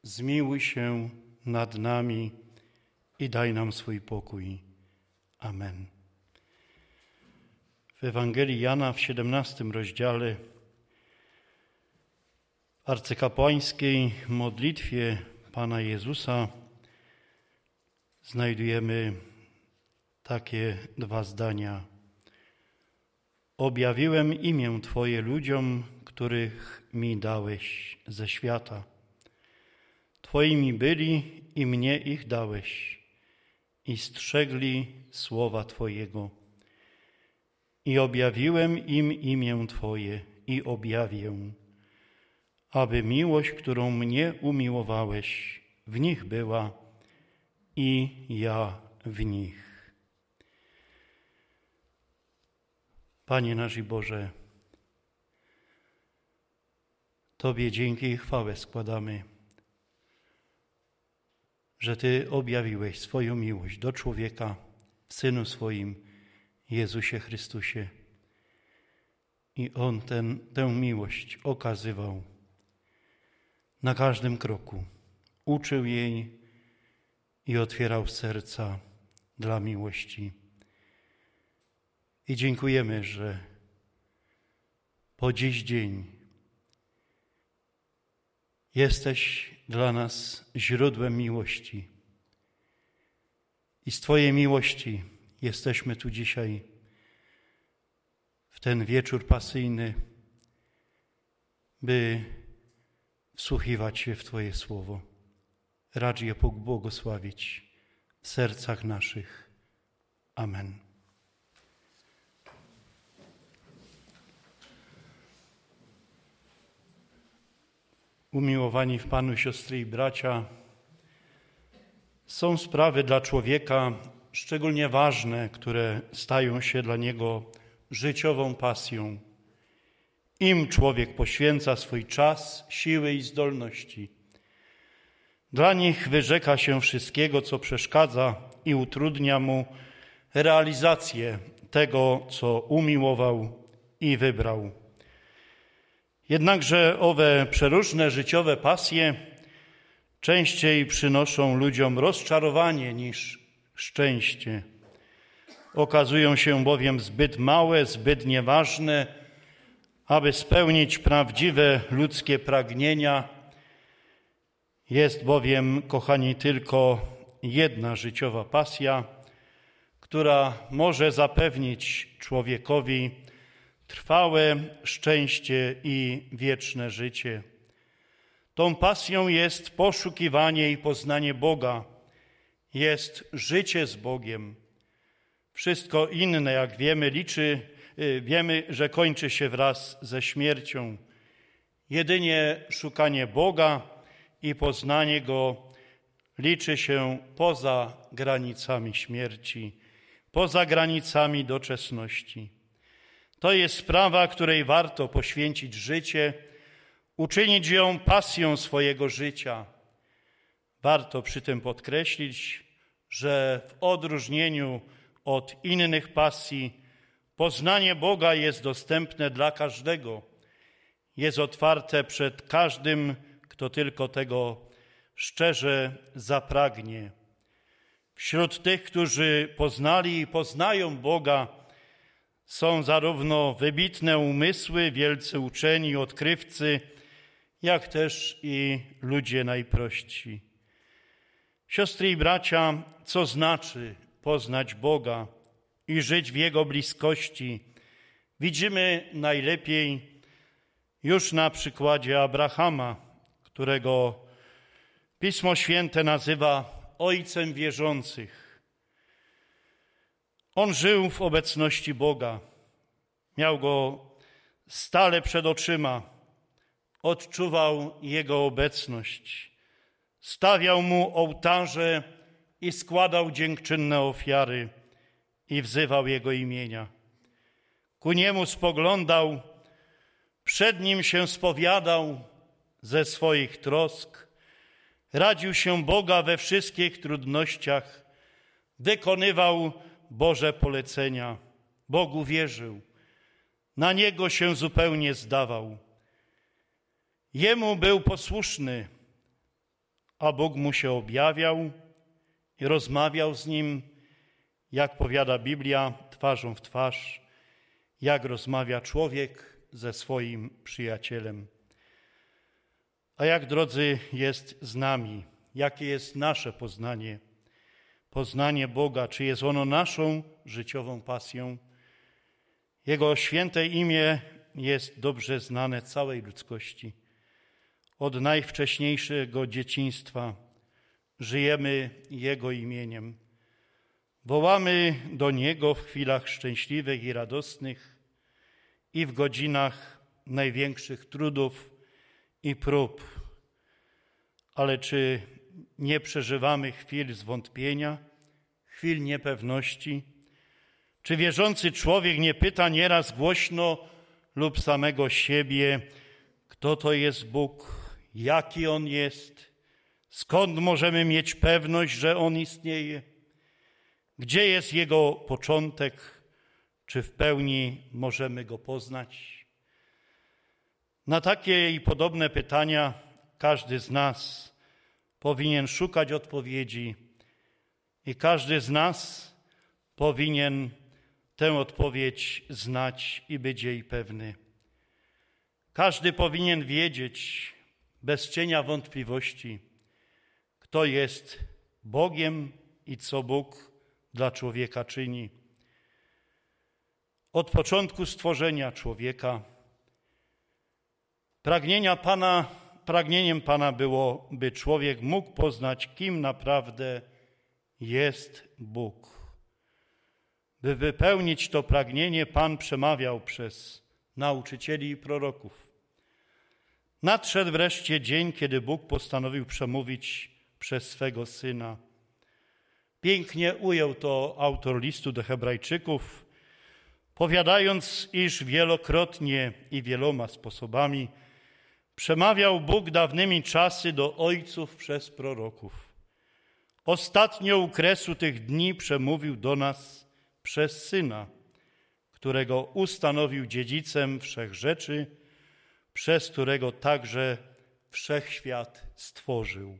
zmiłuj się nad nami i daj nam swój pokój. Amen. W Ewangelii Jana w 17 rozdziale w arcykapłańskiej modlitwie Pana Jezusa znajdujemy takie dwa zdania. Objawiłem imię Twoje ludziom, których mi dałeś ze świata. Twoimi byli i mnie ich dałeś i strzegli słowa Twojego. I objawiłem im imię Twoje i objawię, aby miłość, którą mnie umiłowałeś, w nich była i ja w nich. Panie nasz i Boże, Tobie dzięki i chwałę składamy, że Ty objawiłeś swoją miłość do człowieka w Synu swoim, Jezusie Chrystusie. I On tę miłość okazywał na każdym kroku. Uczył jej i otwierał serca dla miłości. I dziękujemy, że po dziś dzień jesteś dla nas źródłem miłości. I z Twojej miłości jesteśmy tu dzisiaj, w ten wieczór pasyjny, by wsłuchiwać się w Twoje słowo. Racz je pobłogosławić w sercach naszych. Amen. Umiłowani w Panu siostry i bracia, są sprawy dla człowieka szczególnie ważne, które stają się dla niego życiową pasją. Im człowiek poświęca swój czas, siły i zdolności. Dla nich wyrzeka się wszystkiego, co przeszkadza i utrudnia mu realizację tego, co umiłował i wybrał. Jednakże owe przeróżne życiowe pasje częściej przynoszą ludziom rozczarowanie niż szczęście. Okazują się bowiem zbyt małe, zbyt nieważne, aby spełnić prawdziwe ludzkie pragnienia. Jest bowiem, kochani, tylko jedna życiowa pasja, która może zapewnić człowiekowi trwałe szczęście i wieczne życie. Tą pasją jest poszukiwanie i poznanie Boga, jest życie z Bogiem. Wszystko inne, jak wiemy, że kończy się wraz ze śmiercią. Jedynie szukanie Boga i poznanie Go liczy się poza granicami śmierci, poza granicami doczesności. To jest sprawa, której warto poświęcić życie, uczynić ją pasją swojego życia. Warto przy tym podkreślić, że w odróżnieniu od innych pasji poznanie Boga jest dostępne dla każdego. Jest otwarte przed każdym, kto tylko tego szczerze zapragnie. Wśród tych, którzy poznali i poznają Boga, są zarówno wybitne umysły, wielcy uczeni, odkrywcy, jak też i ludzie najprości. Siostry i bracia, co znaczy poznać Boga i żyć w Jego bliskości, widzimy najlepiej już na przykładzie Abrahama, którego Pismo Święte nazywa ojcem wierzących. On żył w obecności Boga, miał Go stale przed oczyma, odczuwał Jego obecność, stawiał Mu ołtarze i składał dziękczynne ofiary i wzywał Jego imienia. Ku Niemu spoglądał, przed Nim się spowiadał ze swoich trosk, radził się Boga we wszystkich trudnościach, wykonywał Boże polecenia, Bogu wierzył, na Niego się zupełnie zdawał. Jemu był posłuszny, a Bóg mu się objawiał i rozmawiał z nim, jak powiada Biblia, twarzą w twarz, jak rozmawia człowiek ze swoim przyjacielem. A jak, drodzy, jest z nami? Jakie jest nasze poznanie? Poznanie Boga, czy jest ono naszą życiową pasją? Jego święte imię jest dobrze znane całej ludzkości. Od najwcześniejszego dzieciństwa żyjemy Jego imieniem. Wołamy do Niego w chwilach szczęśliwych i radosnych i w godzinach największych trudów i prób. Ale czy nie przeżywamy chwil zwątpienia, chwil niepewności? Czy wierzący człowiek nie pyta nieraz głośno lub samego siebie, kto to jest Bóg, jaki On jest, skąd możemy mieć pewność, że On istnieje? Gdzie jest Jego początek? Czy w pełni możemy Go poznać? Na takie i podobne pytania każdy z nas powinien szukać odpowiedzi i każdy z nas powinien tę odpowiedź znać i być jej pewny. Każdy powinien wiedzieć bez cienia wątpliwości, kto jest Bogiem i co Bóg dla człowieka czyni. Od początku stworzenia człowieka pragnieniem Pana było, by człowiek mógł poznać, kim naprawdę jest Bóg. By wypełnić to pragnienie, Pan przemawiał przez nauczycieli i proroków. Nadszedł wreszcie dzień, kiedy Bóg postanowił przemówić przez swego Syna. Pięknie ujął to autor listu do Hebrajczyków, powiadając, iż wielokrotnie i wieloma sposobami przemawiał Bóg dawnymi czasy do ojców przez proroków. Ostatnio u kresu tych dni przemówił do nas przez Syna, którego ustanowił dziedzicem wszech rzeczy, przez którego także wszechświat stworzył.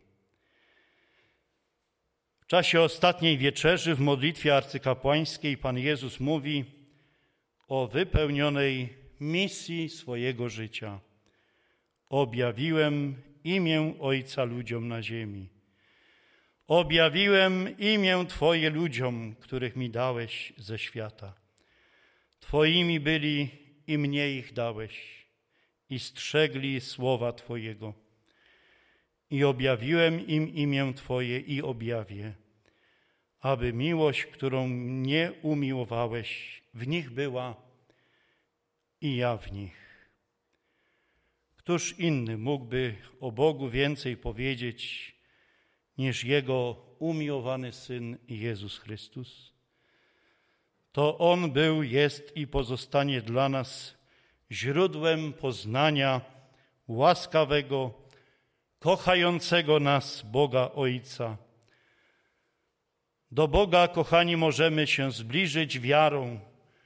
W czasie ostatniej wieczerzy w modlitwie arcykapłańskiej Pan Jezus mówi o wypełnionej misji swojego życia. Objawiłem imię Ojca ludziom na ziemi. Objawiłem imię Twoje ludziom, których mi dałeś ze świata. Twoimi byli i mnie ich dałeś i strzegli słowa Twojego. I objawiłem im imię Twoje i objawię, aby miłość, którą mnie umiłowałeś, w nich była i ja w nich. Któż inny mógłby o Bogu więcej powiedzieć niż Jego umiłowany Syn Jezus Chrystus? To On był, jest i pozostanie dla nas źródłem poznania łaskawego, kochającego nas Boga Ojca. Do Boga, kochani, możemy się zbliżyć wiarą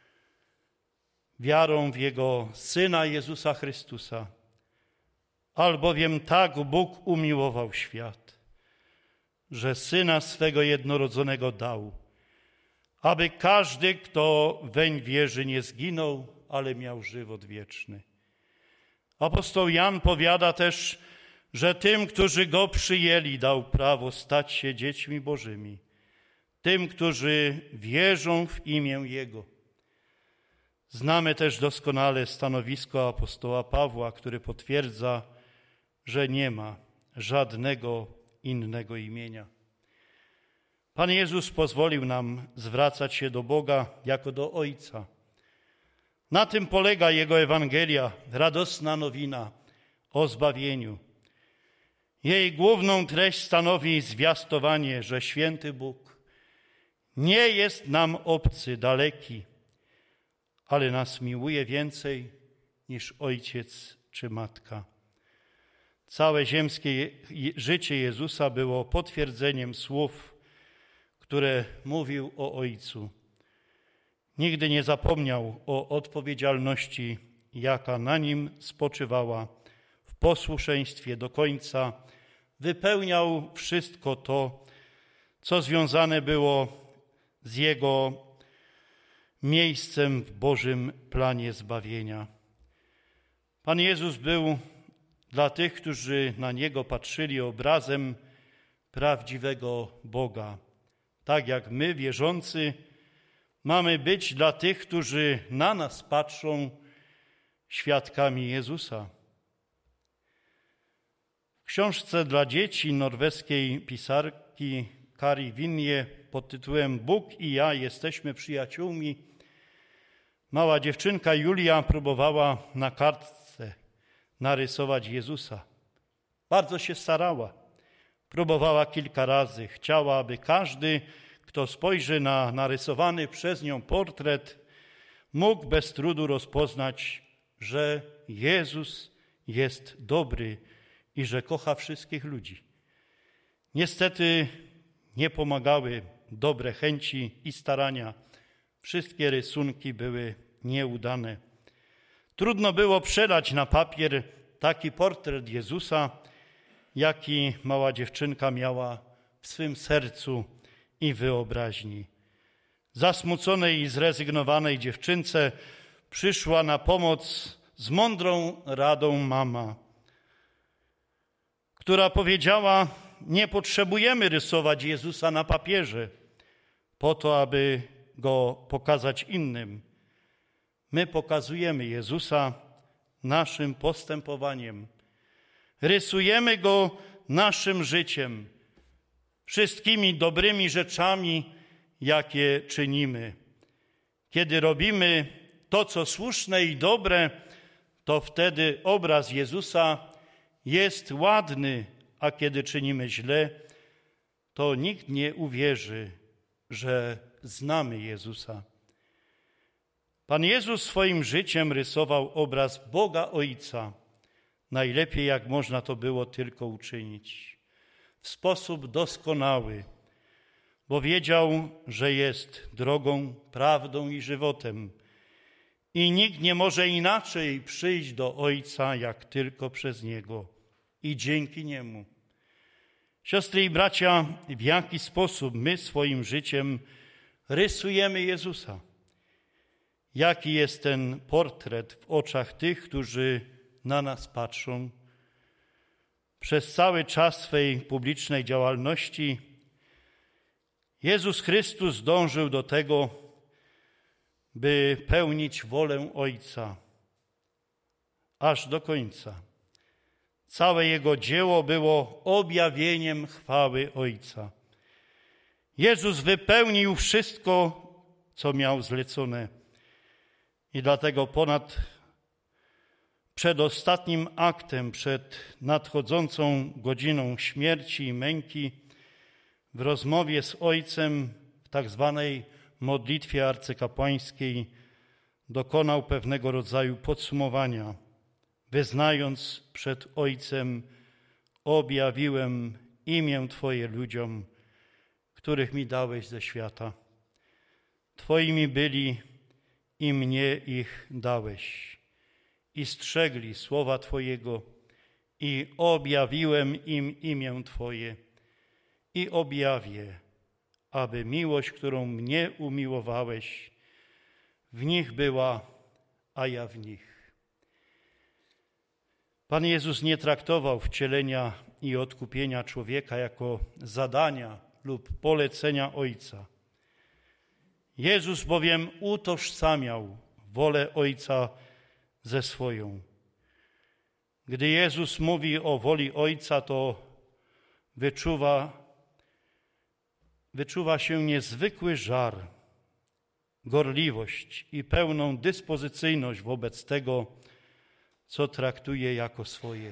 w Jego Syna Jezusa Chrystusa. Albowiem tak Bóg umiłował świat, że Syna swego jednorodzonego dał, aby każdy, kto weń wierzy, nie zginął, ale miał żywot wieczny. Apostoł Jan powiada też, że tym, którzy Go przyjęli, dał prawo stać się dziećmi Bożymi, tym, którzy wierzą w imię Jego. Znamy też doskonale stanowisko apostoła Pawła, który potwierdza, że nie ma żadnego innego imienia. Pan Jezus pozwolił nam zwracać się do Boga jako do Ojca. Na tym polega Jego Ewangelia, radosna nowina o zbawieniu. Jej główną treść stanowi zwiastowanie, że święty Bóg nie jest nam obcy, daleki, ale nas miłuje więcej niż ojciec czy matka. Całe ziemskie życie Jezusa było potwierdzeniem słów, które mówił o Ojcu. Nigdy nie zapomniał o odpowiedzialności, jaka na nim spoczywała w posłuszeństwie do końca wypełniał wszystko to, co związane było z Jego miejscem w Bożym planie zbawienia. Pan Jezus był dla tych, którzy na Niego patrzyli, obrazem prawdziwego Boga. Tak jak my, wierzący, mamy być dla tych, którzy na nas patrzą, świadkami Jezusa. W książce dla dzieci norweskiej pisarki Kari Vinje pod tytułem Bóg i ja jesteśmy przyjaciółmi mała dziewczynka Julia próbowała na kartce narysować Jezusa. Bardzo się starała. Próbowała kilka razy. Chciała, aby każdy, kto spojrzy na narysowany przez nią portret, mógł bez trudu rozpoznać, że Jezus jest dobry i że kocha wszystkich ludzi. Niestety nie pomagały dobre chęci i starania. Wszystkie rysunki były nieudane. Trudno było przelać na papier taki portret Jezusa, jaki mała dziewczynka miała w swym sercu i wyobraźni. Zasmuconej i zrezygnowanej dziewczynce przyszła na pomoc z mądrą radą mama, która powiedziała: nie potrzebujemy rysować Jezusa na papierze po to, aby Go pokazać innym. My pokazujemy Jezusa naszym postępowaniem. Rysujemy Go naszym życiem, wszystkimi dobrymi rzeczami, jakie czynimy. Kiedy robimy to, co słuszne i dobre, to wtedy obraz Jezusa jest ładny, a kiedy czynimy źle, to nikt nie uwierzy, że znamy Jezusa. Pan Jezus swoim życiem rysował obraz Boga Ojca, najlepiej jak można to było tylko uczynić, w sposób doskonały, bo wiedział, że jest drogą, prawdą i żywotem i nikt nie może inaczej przyjść do Ojca, jak tylko przez Niego i dzięki Niemu. Siostry i bracia, w jaki sposób my swoim życiem rysujemy Jezusa? Jaki jest ten portret w oczach tych, którzy na nas patrzą? Przez cały czas swej publicznej działalności Jezus Chrystus dążył do tego, by pełnić wolę Ojca aż do końca. Całe Jego dzieło było objawieniem chwały Ojca. Jezus wypełnił wszystko, co miał zlecone. I dlatego przed ostatnim aktem, przed nadchodzącą godziną śmierci i męki, w rozmowie z Ojcem, w tak zwanej modlitwie arcykapłańskiej, dokonał pewnego rodzaju podsumowania, wyznając przed Ojcem: objawiłem imię Twoje ludziom, których mi dałeś ze świata. Twoimi byli i mnie ich dałeś. I strzegli słowa Twojego i objawiłem im imię Twoje i objawię, aby miłość, którą mnie umiłowałeś, w nich była, a ja w nich. Pan Jezus nie traktował wcielenia i odkupienia człowieka jako zadania lub polecenia Ojca. Jezus bowiem utożsamiał wolę Ojca ze swoją. Gdy Jezus mówi o woli Ojca, to wyczuwa się niezwykły żar, gorliwość i pełną dyspozycyjność wobec tego, co traktuje jako swoje.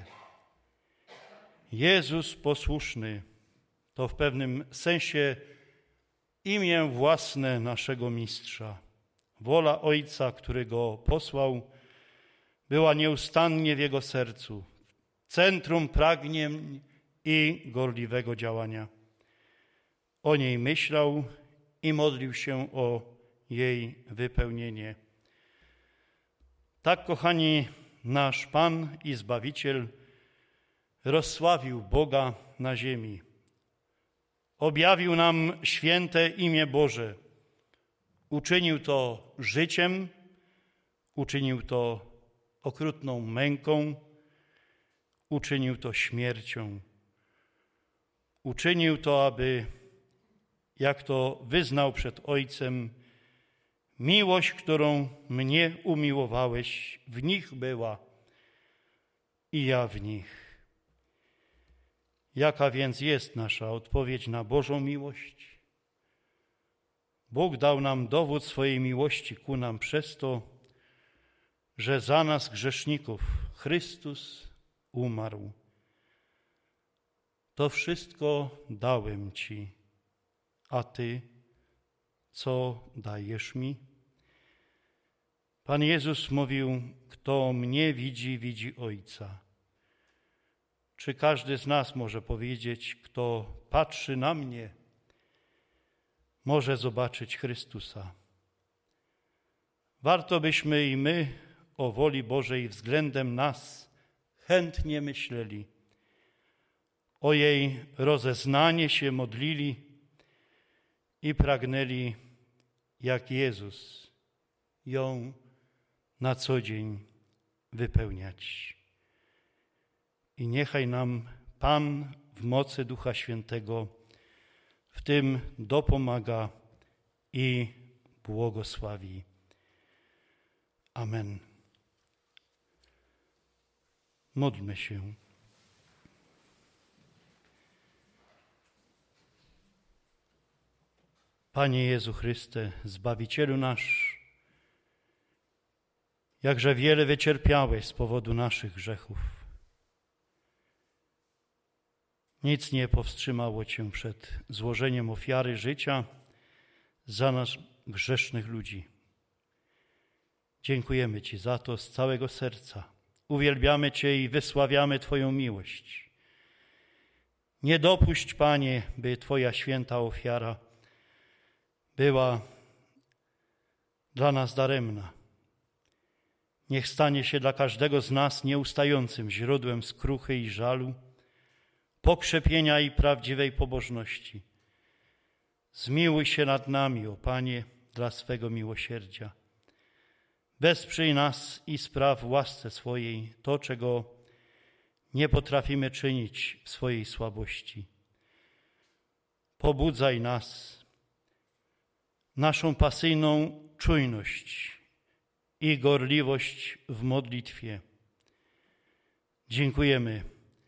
Jezus posłuszny to w pewnym sensie imię własne naszego Mistrza. Wola Ojca, który Go posłał, była nieustannie w Jego sercu, centrum pragnień i gorliwego działania. O niej myślał i modlił się o jej wypełnienie. Tak, kochani, nasz Pan i Zbawiciel rozsławił Boga na ziemi. Objawił nam święte imię Boże. Uczynił to życiem, uczynił to okrutną męką, uczynił to śmiercią. Uczynił to, aby, jak to wyznał przed Ojcem, miłość, którą mnie umiłowałeś, w nich była i ja w nich. Jaka więc jest nasza odpowiedź na Bożą miłość? Bóg dał nam dowód swojej miłości ku nam przez to, że za nas grzeszników Chrystus umarł. To wszystko dałem Ci, a Ty co dajesz mi? Pan Jezus mówił, kto mnie widzi, widzi Ojca. Czy każdy z nas może powiedzieć, kto patrzy na mnie, może zobaczyć Chrystusa? Warto byśmy i my o woli Bożej względem nas chętnie myśleli, o jej rozeznanie się modlili i pragnęli, jak Jezus, ją na co dzień wypełniać. I niechaj nam Pan w mocy Ducha Świętego w tym dopomaga i błogosławi. Amen. Módlmy się. Panie Jezu Chryste, Zbawicielu nasz, jakże wiele wycierpiałeś z powodu naszych grzechów. Nic nie powstrzymało Cię przed złożeniem ofiary życia za nas grzesznych ludzi. Dziękujemy Ci za to z całego serca. Uwielbiamy Cię i wysławiamy Twoją miłość. Nie dopuść, Panie, by Twoja święta ofiara była dla nas daremna. Niech stanie się dla każdego z nas nieustającym źródłem skruchy i żalu, pokrzepienia i prawdziwej pobożności. Zmiłuj się nad nami, o Panie, dla swego miłosierdzia. Wesprzyj nas i spraw w łasce swojej to, czego nie potrafimy czynić w swojej słabości. Pobudzaj nas, naszą pasyjną czujność i gorliwość w modlitwie. Dziękujemy,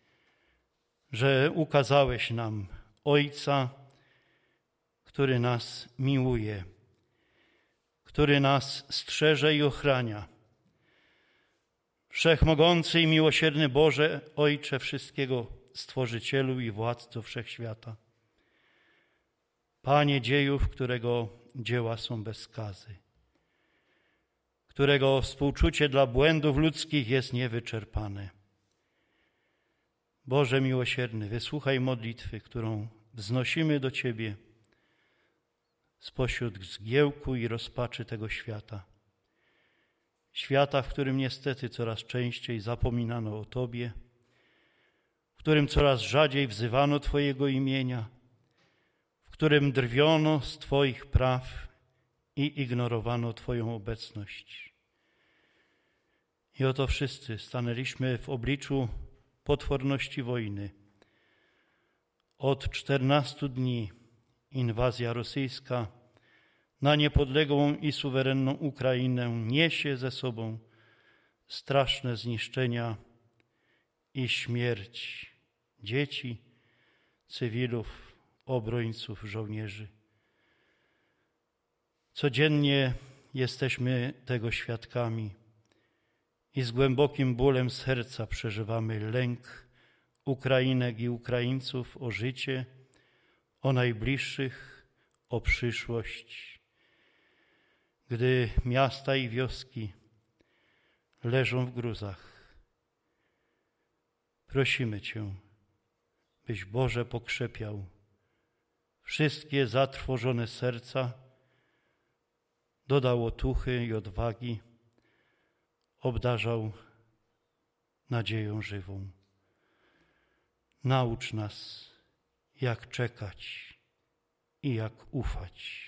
że ukazałeś nam Ojca, który nas miłuje, który nas strzeże i ochrania. Wszechmogący i miłosierny Boże, Ojcze wszystkiego, Stworzycielu i Władco Wszechświata. Panie dziejów, którego dzieła są bez skazy, którego współczucie dla błędów ludzkich jest niewyczerpane. Boże miłosierny, wysłuchaj modlitwy, którą wznosimy do Ciebie spośród zgiełku i rozpaczy tego świata. Świata, w którym niestety coraz częściej zapominano o Tobie, w którym coraz rzadziej wzywano Twojego imienia, w którym drwiono z Twoich praw i ignorowano Twoją obecność. I oto wszyscy stanęliśmy w obliczu potworności wojny. Od 14 dni inwazja rosyjska na niepodległą i suwerenną Ukrainę niesie ze sobą straszne zniszczenia i śmierć dzieci, cywilów, obrońców, żołnierzy. Codziennie jesteśmy tego świadkami i z głębokim bólem serca przeżywamy lęk Ukrainek i Ukraińców o życie, o najbliższych, o przyszłość. Gdy miasta i wioski leżą w gruzach, prosimy Cię, byś Boże pokrzepiał wszystkie zatrwożone serca, dodał otuchy i odwagi, obdarzał nadzieją żywą. Naucz nas, jak czekać i jak ufać.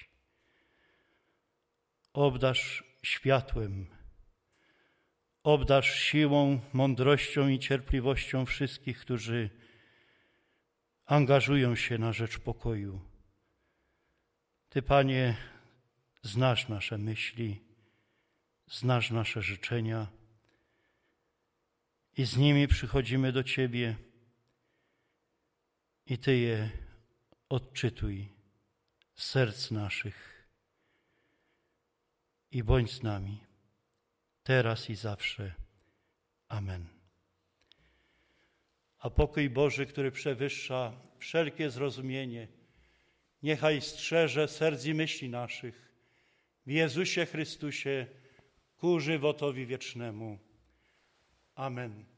Obdarz światłem, obdarz siłą, mądrością i cierpliwością wszystkich, którzy angażują się na rzecz pokoju. Ty, Panie, znasz nasze myśli, znasz nasze życzenia i z nimi przychodzimy do Ciebie i Ty je odczytuj z serc naszych i bądź z nami, teraz i zawsze. Amen. A pokój Boży, który przewyższa wszelkie zrozumienie, niechaj strzeże serc i myśli naszych w Jezusie Chrystusie ku żywotowi wiecznemu. Amen.